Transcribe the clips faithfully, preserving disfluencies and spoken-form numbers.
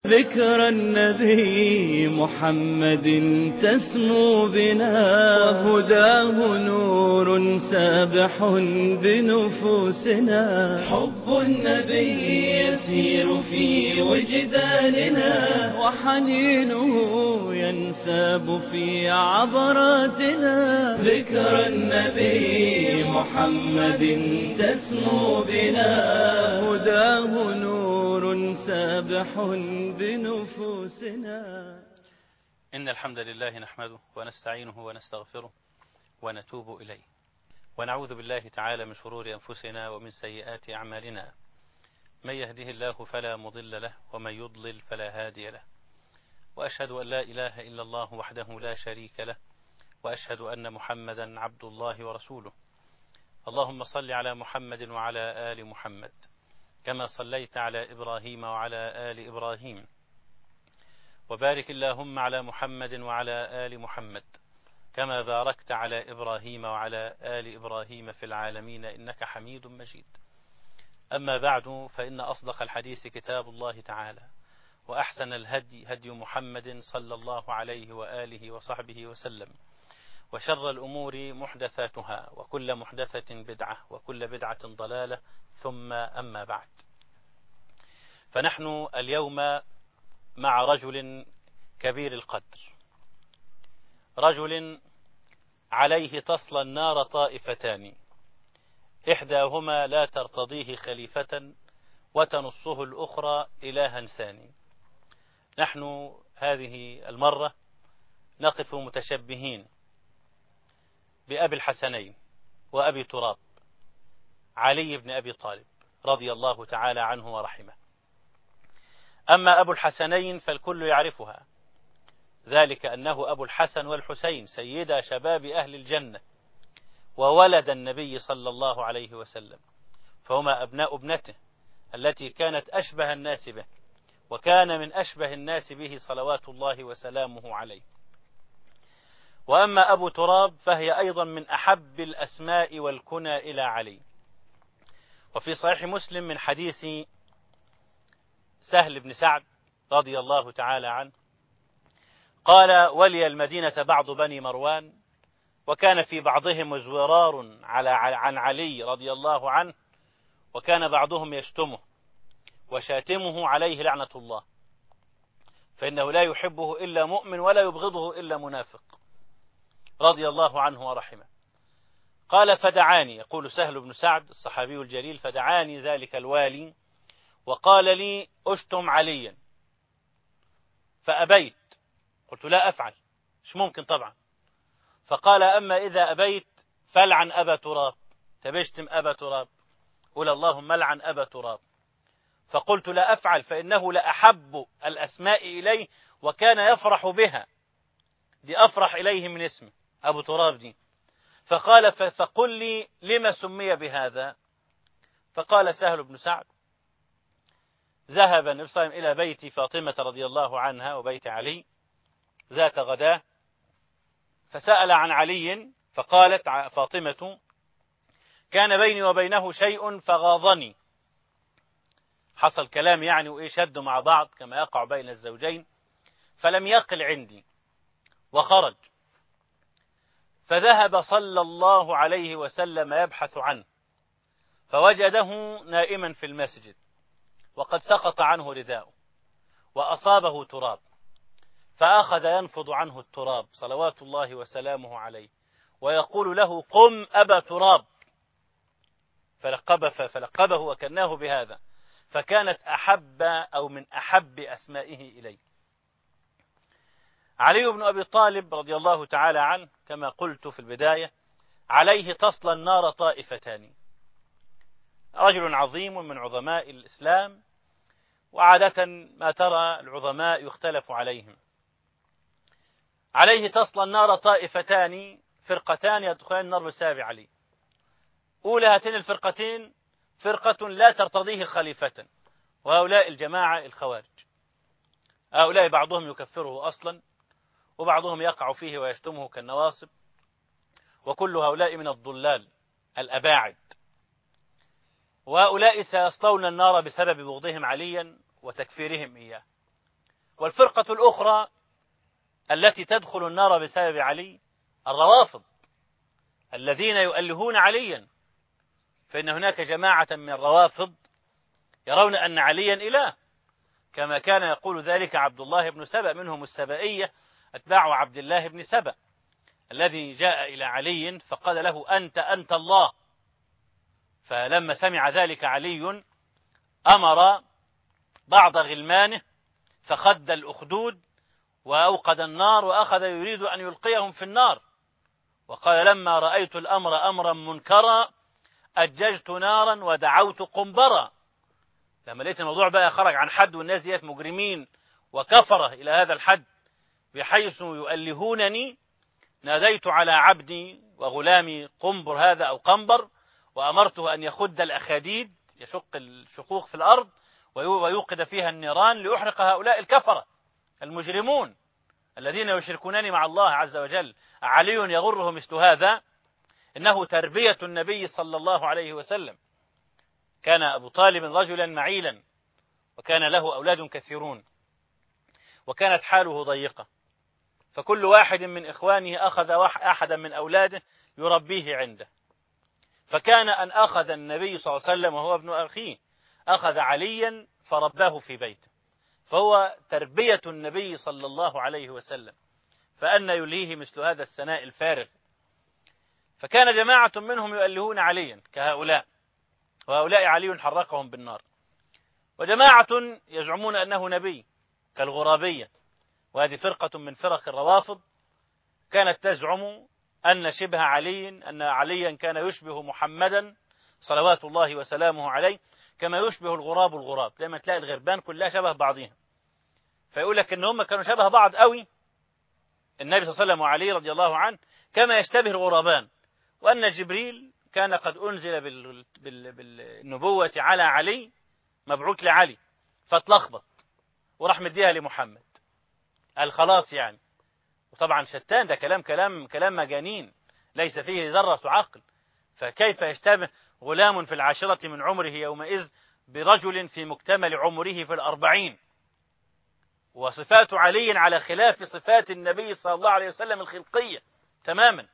ذكرى النبي محمد تسمو بنا، وهداه نور سابح بنفوسنا. حب النبي يسير في وجداننا، وحنينه ينساب في عبراتنا. ذكرى النبي محمد تسمو بنا، هداه نور سابح بنفوسنا. إن الحمد لله نحمده ونستعينه ونستغفره ونتوب إليه، ونعوذ بالله تعالى من شرور أنفسنا ومن سيئات أعمالنا. من يهده الله فلا مضل له، ومن يضلل فلا هادي له. وأشهد أن لا إله إلا الله وحده لا شريك له، وأشهد أن محمدا عبد الله ورسوله. اللهم صل على محمد وعلى آل محمد كما صليت على إبراهيم وعلى آل إبراهيم، وبارك اللهم على محمد وعلى آل محمد كما باركت على إبراهيم وعلى آل إبراهيم في العالمين إنك حميد مجيد. أما بعد، فإن أصدق الحديث كتاب الله تعالى، وأحسن الهدي هدي محمد صلى الله عليه وآله وصحبه وسلم، وشر الأمور محدثاتها، وكل محدثة بدعة، وكل بدعة ضلالة، ثم أما بعد. فنحن اليوم مع رجل كبير القدر، رجل عليه تصلى النار طائفتان، إحداهما لا ترتضيه خليفة وتنصه الأخرى إلها ثاني. نحن هذه المرة نقف متشبهين بأبي الحسنين وأبي تراب، علي بن أبي طالب رضي الله تعالى عنه ورحمه. أما أبو الحسنين فالكل يعرفها، ذلك أنه أبو الحسن والحسين سيدا شباب أهل الجنة، وولد النبي صلى الله عليه وسلم، فهما أبناء ابنته التي كانت أشبه الناس به، وكان من أشبه الناس به صلوات الله وسلامه عليه. وأما أبو تراب فهي أيضا من أحب الأسماء والكنى إلى علي. وفي صحيح مسلم من حديث سهل بن سعد رضي الله تعالى عنه قال: ولي المدينة بعض بني مروان، وكان في بعضهم زرار على عن علي رضي الله عنه، وكان بعضهم يشتمه وشاتمه عليه لعنة الله، فإنه لا يحبه إلا مؤمن ولا يبغضه إلا منافق، رضي الله عنه ورحمه. قال: فدعاني، يقول سهل بن سعد الصحابي الجليل، فدعاني ذلك الوالي وقال لي: أشتم عليا، فأبيت، قلت: لا أفعل، مش ممكن طبعا. فقال: أما إذا أبيت فلعن أبا تراب، تبشتم أبا تراب، قل اللهم لعن أبا تراب. فقلت: لا أفعل، فإنه لأحب الأسماء إليه وكان يفرح بها، دي أفرح إليه من اسمه أبو تراب دي. فقال: فقل لي لما سمي بهذا؟ فقال سهل بن سعد: ذهب النبي صلى الله عليه وسلم إلى بيت فاطمة رضي الله عنها وبيت علي ذات غداه، فسأل عن علي، فقالت فاطمة: كان بيني وبينه شيء فغاضني، حصل كلام يعني وإيه، شدوا مع بعض كما يقع بين الزوجين، فلم يقل عندي وخرج. فذهب صلى الله عليه وسلم يبحث عنه، فوجده نائما في المسجد، وقد سقط عنه رداؤه وأصابه تراب، فأخذ ينفض عنه التراب صلوات الله وسلامه عليه، ويقول له: قم أبا تراب، فلقب فلقبه وكناه بهذا، فكانت أحب أو من أحب أسمائه إليه. علي بن أبي طالب رضي الله تعالى عنه كما قلت في البداية عليه تصلى النار طائفتان، رجل عظيم من عظماء الإسلام، وعادة ما ترى العظماء يختلف عليهم. عليه تصلى النار طائفتان، فرقتان يدخلان النار بسبب علي. أولى هاتين الفرقتين فرقة لا ترتضيه خليفة، وهؤلاء الجماعة الخوارج. هؤلاء بعضهم يكفره أصلا، وبعضهم يقع فيه ويشتمه كالنواصب، وكل هؤلاء من الضلال الأباعد. وهؤلاء سيصلون النار بسبب بغضهم عليا وتكفيرهم إياه. والفرقة الأخرى التي تدخل النار بسبب علي الروافض الذين يؤلهون عليا، فإن هناك جماعة من الروافض يرون أن عليا إله، كما كان يقول ذلك عبد الله بن سبأ، منهم السبائية أتباع عبد الله بن سبأ الذي جاء إلى علي فقال له أنت أنت الله. فلما سمع ذلك علي أمر بعض غلمانه فخد الأخدود وأوقد النار وأخذ يريد أن يلقيهم في النار، وقال لما رأيت الأمر أمرا منكرا أججت نارا ودعوت قنبرا. لما لقيت الموضوع بقى خرج عن حد والناس ديت مجرمين وكفرة إلى هذا الحد بحيث يؤلهونني، ناديت على عبدي وغلامي قنبر هذا أو قنبر وأمرته أن يخد الأخاديد يشق الشقوق في الأرض ويوقد فيها النيران ليحرق هؤلاء الكفرة المجرمون الذين يشركونني مع الله عز وجل. علي يغره مثل هذا؟ إنه تربية النبي صلى الله عليه وسلم. كان أبو طالب رجلا معيلا وكان له أولاد كثيرون وكانت حاله ضيقة، فكل واحد من إخوانه أخذ أحدا من أولاده يربيه عنده، فكان أن أخذ النبي صلى الله عليه وسلم وهو ابن أخيه أخذ عليا فرباه في بيته، فهو تربية النبي صلى الله عليه وسلم، فأن يلهيه مثل هذا السناء الفارغ. فكان جماعة منهم يؤلهون عليا كهؤلاء، وهؤلاء علي حرقهم بالنار، وجماعة يزعمون أنه نبي كالغرابية، وهذه فرقة من فرق الروافض كانت تزعم أن شبه علي أن عليا كان يشبه محمدا صلوات الله وسلامه عليه كما يشبه الغراب الغراب. دائما تلاقي الغربان كلها شبه بعضها، فيقول لك إن هم كانوا شبه بعض قوي النبي صلى الله عليه وسلم وعلي رضي الله عنه كما يشتبه الغرابان، وأن جبريل كان قد أنزل بال... بال... بالنبوة على علي مبعوث لعلي فاتلخبط وراح مديها لمحمد قال خلاص يعني. وطبعا شتان، ده كلام كلام كلام مجانين ليس فيه ذرة عقل. فكيف يشتبه غلام في العاشرة من عمره يومئذ برجل في مكتمل عمره في الأربعين، وصفات علي على خلاف صفات النبي صلى الله عليه وسلم الخلقية تماما،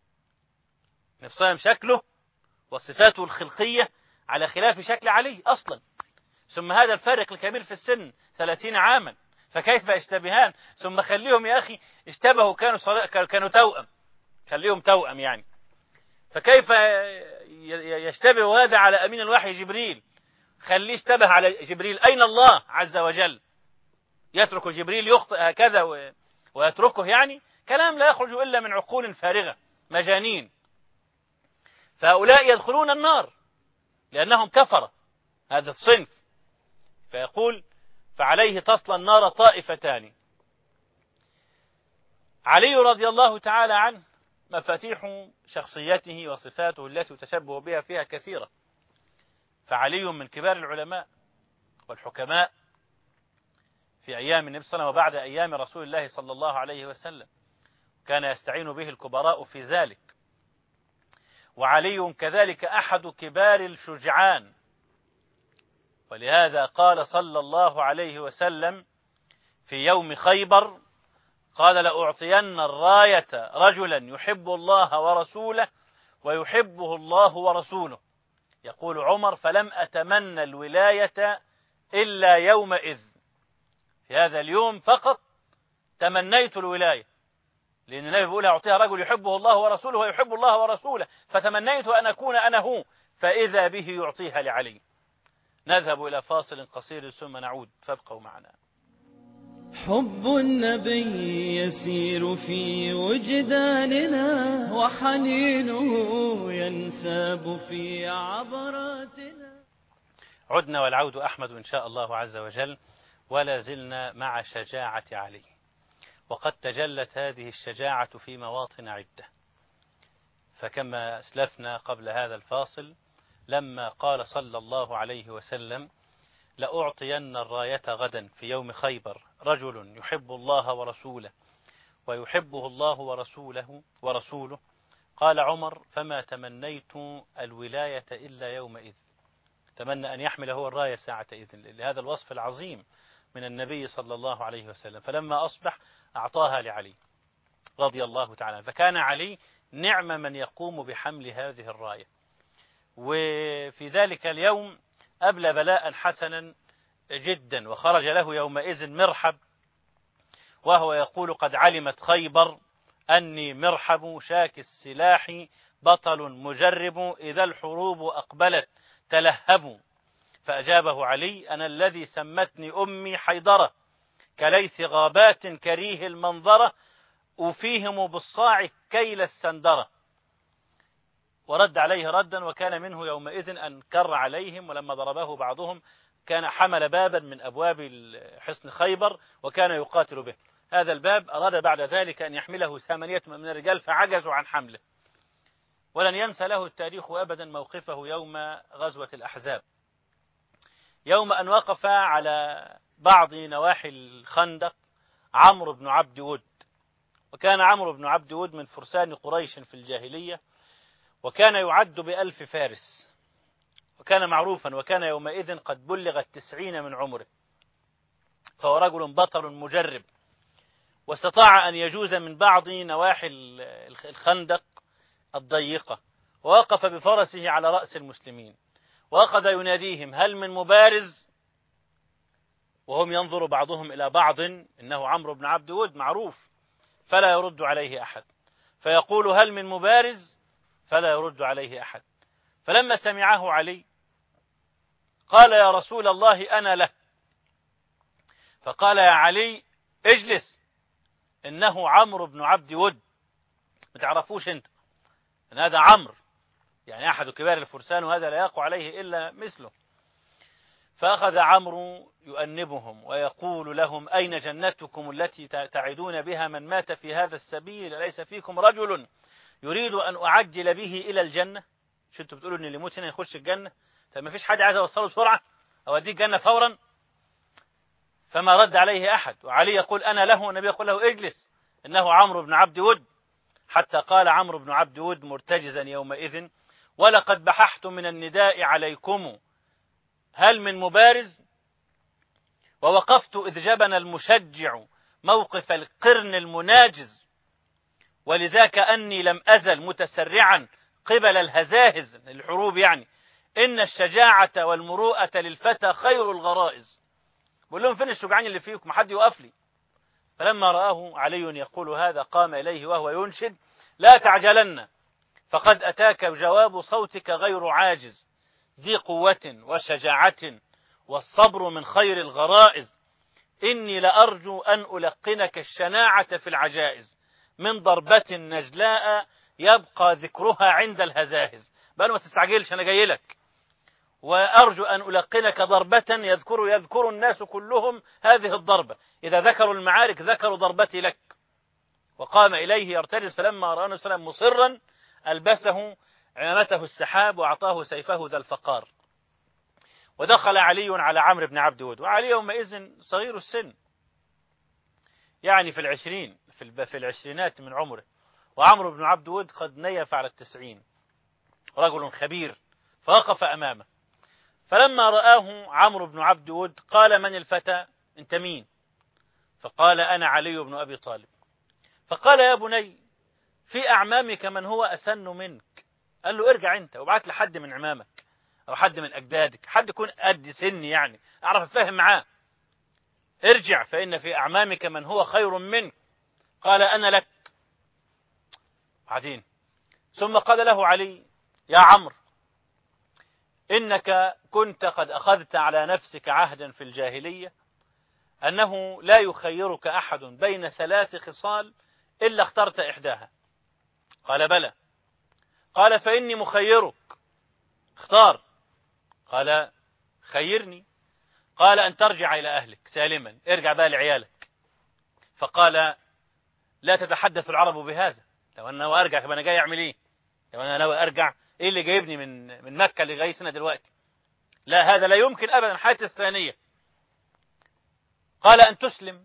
نفسهم شكله وصفاته الخلقية على خلاف شكل علي أصلا، ثم هذا الفارق الكبير في السن ثلاثين عاما، فكيف يشتبهان؟ ثم خليهم يا أخي اشتبهوا كانوا صلاة كانوا توأم، خليهم توأم يعني، فكيف يشتبه هذا على أمين الوحي جبريل؟ خليه اشتبه على جبريل. أين الله عز وجل؟ يترك جبريل يخطئ هكذا ويتركه؟ يعني كلام لا يخرج إلا من عقول فارغة مجانين. فهؤلاء يدخلون النار لأنهم كفرة هذا الصنف. فيقول فعليه تصلى النار طائفتان. علي رضي الله تعالى عنه مفاتيح شخصيته وصفاته التي تشبه بها فيها كثيرة، فعلي من كبار العلماء والحكماء في أيام النبي صلى الله عليه وسلم وبعد أيام رسول الله صلى الله عليه وسلم، كان يستعين به الكبراء في ذلك. وعلي كذلك أحد كبار الشجعان، ولهذا قال صلى الله عليه وسلم في يوم خيبر قال لأعطين الراية رجلا يحب الله ورسوله ويحبه الله ورسوله. يقول عمر فلم أتمنى الولاية إلا يومئذ، في هذا اليوم فقط تمنيت الولاية، لأن النبي بيقول أعطيها رجل يحبه الله ورسوله ويحب الله ورسوله، فتمنيت أن أكون أنا هو، فإذا به يعطيها لعلي. نذهب إلى فاصل قصير ثم نعود، فابقوا معنا. حب النبي يسير في وجداننا وحنينه ينساب في عبراتنا. عدنا والعود أحمد إن شاء الله عز وجل، ولا زلنا مع شجاعة علي، وقد تجلت هذه الشجاعة في مواطن عدة. فكما أسلفنا قبل هذا الفاصل لما قال صلى الله عليه وسلم لأعطين الراية غدا في يوم خيبر رجل يحب الله ورسوله ويحبه الله ورسوله ورسوله، قال عمر فما تمنيت الولاية إلا يومئذ. تمنى أن يحمل هو الراية ساعة إذن لهذا الوصف العظيم، من النبي صلى الله عليه وسلم، فلما أصبح أعطاها لعلي رضي الله تعالى. فكان علي نعم من يقوم بحمل هذه الراية. وفي ذلك اليوم أبلى بلاء حسنا جدا، وخرج له يومئذ مرحب وهو يقول: قد علمت خيبر أني مرحب شاك السلاح بطل مجرب، إذا الحروب أقبلت تلهب. فأجابه علي: أنا الذي سمتني أمي حيدرة، كليث غابات كريه المنظرة، أوفيهم بالصاع كيل السندرة. ورد عليه ردا، وكان منه يومئذ أن كر عليهم، ولما ضربه بعضهم كان حمل بابا من أبواب حصن خيبر وكان يقاتل به. هذا الباب أراد بعد ذلك أن يحمله ثمانية من الرجال فعجزوا عن حمله. ولن ينسى له التاريخ أبدا موقفه يوم غزوة الأحزاب، يوم أن وقف على بعض نواحي الخندق عمرو بن عبد ود. وكان عمرو بن عبد ود من فرسان قريش في الجاهلية، وكان يعد بألف فارس، وكان معروفا، وكان يومئذ قد بلغ التسعين من عمره، فهو رجل بطل مجرب، واستطاع أن يجوز من بعض نواحي الخندق الضيقة، ووقف بفرسه على رأس المسلمين وأخذ يناديهم: هل من مبارز؟ وهم ينظر بعضهم إلى بعض، إنه عمرو بن عبد ود معروف، فلا يرد عليه أحد، فيقول: هل من مبارز؟ فلا يرد عليه أحد. فلما سمعه علي قال: يا رسول الله أنا له. فقال: يا علي اجلس، إنه عمرو بن عبد ود، ما تعرفوش أنت أن هذا عمرو، يعني أحد كبار الفرسان، وهذا لا يقع عليه إلا مثله. فأخذ عمرو يؤنبهم ويقول لهم: أين جنتكم التي تعدون بها من مات في هذا السبيل؟ أليس فيكم رجل يريد أن أعجل به إلى الجنة؟ شو أنتوا بتقولوا إن اللي يموت هنا يخش الجنة؟ طيب ما فيش حد عايز أوصله بسرعة أو أديه الجنة فورا؟ فما رد عليه أحد. وعلي يقول: أنا له، والنبي يقول له: اجلس، إنه عمرو بن عبد ود. حتى قال عمرو بن عبد ود مرتجزا يومئذ: ولقد بححت من النداء عليكم، هل من مبارز؟ ووقفت إذ جبن المشجع موقف القرن المناجز، ولذاك أني لم أزل متسرعا قبل الهزاهز، الحروب يعني، إن الشجاعة والمروءة للفتى خير الغرائز. بقول لهم: فين الشجعان اللي فيكم؟ حد يقف لي. فلما رآه علي يقول هذا قام إليه وهو ينشد: لا تعجلن، فقد أتاك جواب صوتك غير عاجز، ذي قوة وشجاعة، والصبر من خير الغرائز، إني لأرجو أن ألقنك الشناعة في العجائز، من ضربة نجلاء يبقى ذكرها عند الهزاهز. بقى ما تستعجلش، أنا جاي لك، وأرجو أن ألقنك ضربة يذكر يذكر الناس كلهم هذه الضربة، إذا ذكروا المعارك ذكروا ضربتي لك. وقام إليه يرتجز، فلما رأى النبي صلى الله عليه وسلم مصرا ألبسه عمامته السحاب وأعطاه سيفه ذا الفقار. ودخل علي على عمرو بن عبد ود، وعلي يومئذ صغير السن، يعني في العشرين في في العشرينات من عمره، وعمرو بن عبد ود قد نيف على التسعين، رجل خبير، فوقف أمامه. فلما رآه عمرو بن عبد ود قال: من الفتى؟ أنت مين؟ فقال: أنا علي بن أبي طالب. فقال: يا بني، في أعمامك من هو أسن منك. قال له: ارجع أنت وابعت لحد من عمامك أو حد من أجدادك، حد يكون قد سني يعني أعرف أفهم معاه، ارجع فإن في أعمامك من هو خير منك. قال: أنا لك. بعدين ثم قال له علي: يا عمرو، إنك كنت قد أخذت على نفسك عهدا في الجاهلية أنه لا يخيرك أحد بين ثلاث خصال إلا اخترت إحداها. قال: بلى. قال: فإني مخيرك، اختار. قال: خيرني. قال: أن ترجع إلى أهلك سالما، ارجع بقى لعيالك. فقال: لا تتحدث العرب بهذا، لو أنا ناوي أرجع، طب أنا جاي أعمل إيه؟ لو أنا ناوي أرجع، إيه اللي جايبني من من مكة لغاية هنا دلوقتي؟ لا، هذا لا يمكن أبدا. الحياة الثانية قال: أن تسلم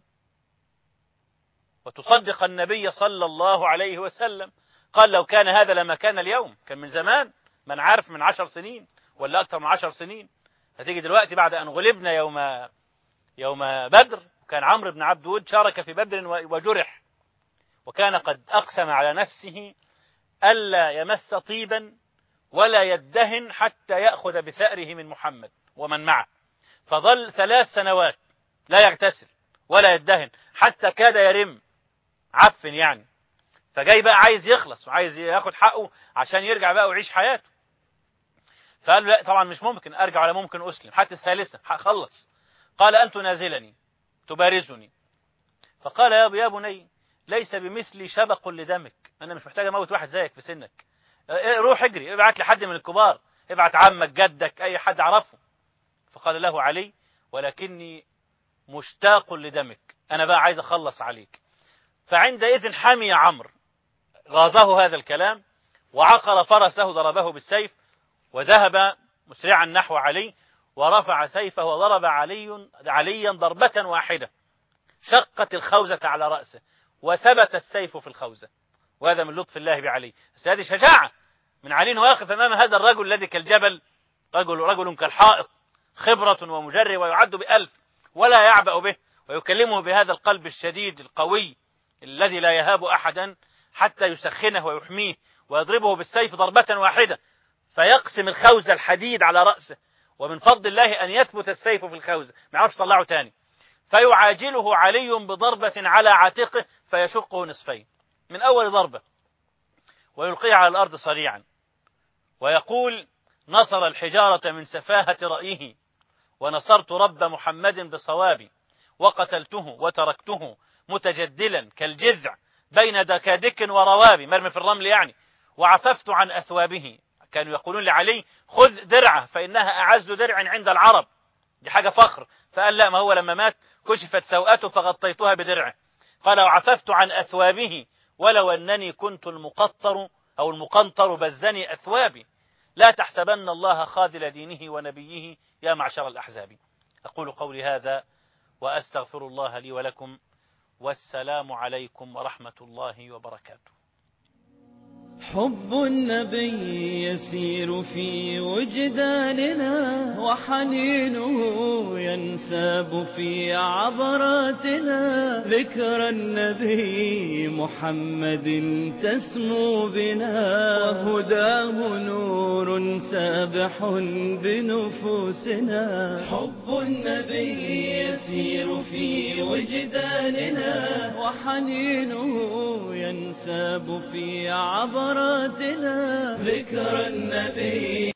وتصدق النبي صلى الله عليه وسلم. قال: لو كان هذا لما كان اليوم، كان من زمان، من عارف من عشر سنين ولا أكثر من عشر سنين. هتيجي دلوقتي بعد أن غلبنا يوم يوم بدر، وكان عمرو بن عبد ود شارك في بدر وجرح، وكان قد أقسم على نفسه ألا يمس طيبا ولا يدهن حتى يأخذ بثأره من محمد ومن معه، فظل ثلاث سنوات لا يغتسل ولا يدهن حتى كاد يرم عفن يعني. فجاي بقى عايز يخلص وعايز ياخد حقه عشان يرجع بقى ويعيش حياته. فقال له لا طبعا مش ممكن أرجع ولا ممكن أسلم حتى الثالثة خلص. قال أن تنازلني تبارزني. فقال يا يا بني ليس بمثلي شبق لدمك، أنا مش محتاج أموت واحد زيك في سنك، روح اجري ابعت لحد من الكبار، ابعت عمك جدك أي حد عرفه. فقال له علي ولكني مشتاق لدمك، أنا بقى عايز أخلص عليك. فعندئذ حمي عمرو، غاظه هذا الكلام وعقر فرسه ضربه بالسيف، وذهب مسرعا نحو علي ورفع سيفه وضرب علي عليا ضربة واحدة شقت الخوذة على رأسه وثبت السيف في الخوذة. وهذا من لطف الله بعلي. بس هذه شجاعة من علي واقف أمام هذا الرجل الذي كالجبل، رجل رجل كالحائط، خبرة ومجرب ويعد بألف ولا يعبأ به، ويكلمه بهذا القلب الشديد القوي الذي لا يهاب أحدا حتى يسخنه ويحميه، ويضربه بالسيف ضربة واحدة فيقسم الخوذة الحديد على رأسه، ومن فضل الله أن يثبت السيف في الخوذة ما يعرفش طلعه تاني. فيعاجله علي بضربة على عاتقه فيشقه نصفين من أول ضربة ويلقيه على الأرض صريعا، ويقول نصر الحجارة من سفاهة رأيه ونصرت رب محمد بصوابي، وقتلته وتركته متجدلا كالجذع بين دكادك وروابي، مرمي في الرمل يعني، وعففت عن أثوابه. كانوا يقولون لعلي خذ درعه فإنها أعز درع عند العرب، دي حاجة فخر. فقال لا، ما هو لما مات كشفت سوءته فغطيتها بدرعه. قال وعففت عن أثوابه ولو أنني كنت المقطر أو المقنطر بزني أثوابي، لا تحسبن الله خاذل دينه ونبيه يا معشر الأحزاب. أقول قولي هذا وأستغفر الله لي ولكم، والسلام عليكم ورحمة الله وبركاته. حب النبي يسير في وجداننا، وحنينه ينساب في عبراتنا، ذكرى النبي محمد تسمو بنا، وهداه نور سابح بنفوسنا. حب النبي يسير في وجداننا، وحنينه ينساب في عبراتنا، ذكرى النبي